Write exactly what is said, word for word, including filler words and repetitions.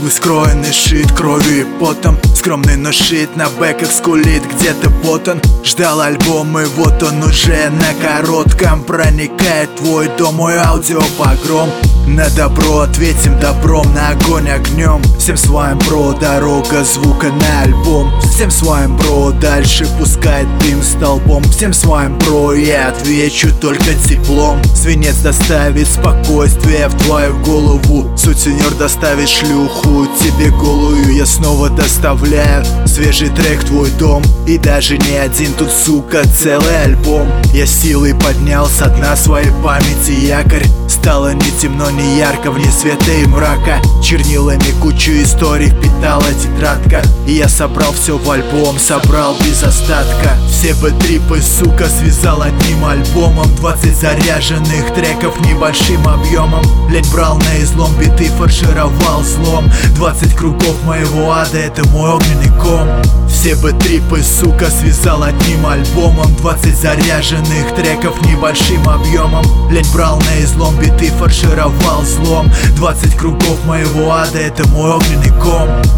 Наглый скроенный шит кровью и потом, скромный, но шит на бэках скулит. Где-то вот он, ждал альбом, и вот он уже на коротком. Проникает твой дом, мой аудиопогром. На добро ответим добром, на огонь огнем. Всем своим бро, дорога звука на альбом. Всем своим бро, дальше пускай дым столбом. Всем своим бро, я отвечу только теплом. Свинец доставит спокойствие в твою голову. Сутенер доставит шлюху тебе голую. Я снова доставляю свежий трек в твой дом. И даже не один тут, сука, целый альбом. Я силой поднял со дна своей памяти якорь. Стало не темно, не ярко, вне света и мрака. Чернилами кучу историй впитала тетрадка. И я собрал все в альбом, собрал без остатка. Все бэтрипы, сука, связал одним альбомом. Двадцать заряженных треков небольшим объемом. Лень брал на излом, биты фаршировал злом. Двадцать кругов моего ада, это мой огненный ком. Все бэтрипы, сука, связал одним альбомом. Двадцать заряженных треков небольшим объемом. Лень брал на излом, биты фаршировал злом. Двадцать кругов моего ада, это мой огненный ком.